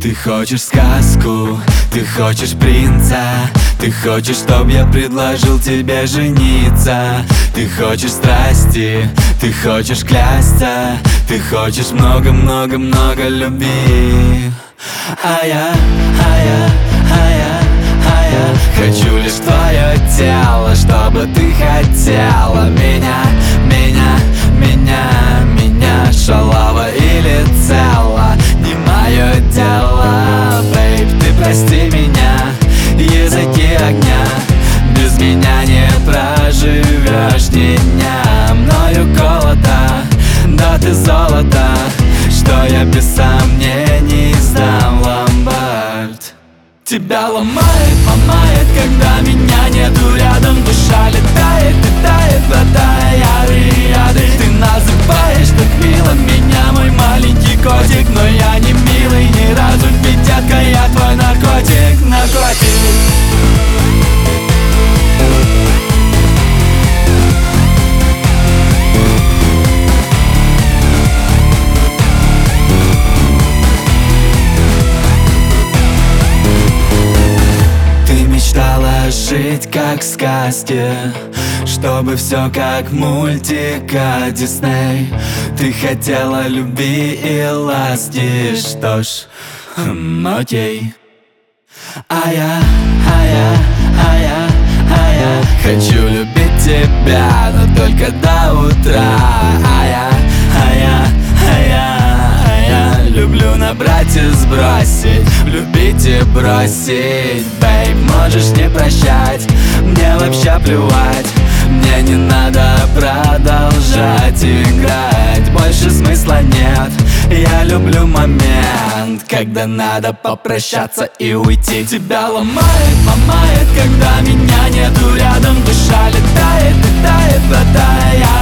Ты хочешь сказку, ты хочешь принца, ты хочешь, чтоб я предложил тебе жениться. Ты хочешь страсти, ты хочешь клясться, ты хочешь много-много-много любви. А я хочу лишь твое тело, чтобы ты хотела меня, шалава или цела, не мое дело. Бейб, ты прости меня, языки огня, без меня не проживешь ни дня. Мною колото, да ты золото, что я без сомнений сдам ломбард. Тебя ломает, когда меня нету рядом. Душа летает, глотая яды. Ты называешь так мило меня, мой маленький котик, но я не милый ни разу, ведь, детка, я твой наркотик. Мечтала жить как в сказке, чтобы все как мультика Дисней. Ты хотела любви и ласки, что ж, окей. А я хочу любить тебя, но только до утра. А я люблю набрать и сбросить, влюбить и бросить. Бейб, можешь не прощать, мне вообще плевать. Мне не надо продолжать играть, больше смысла нет. Я люблю момент, когда надо попрощаться и уйти. Тебя ломает, когда меня нету рядом. Душа летает, глотая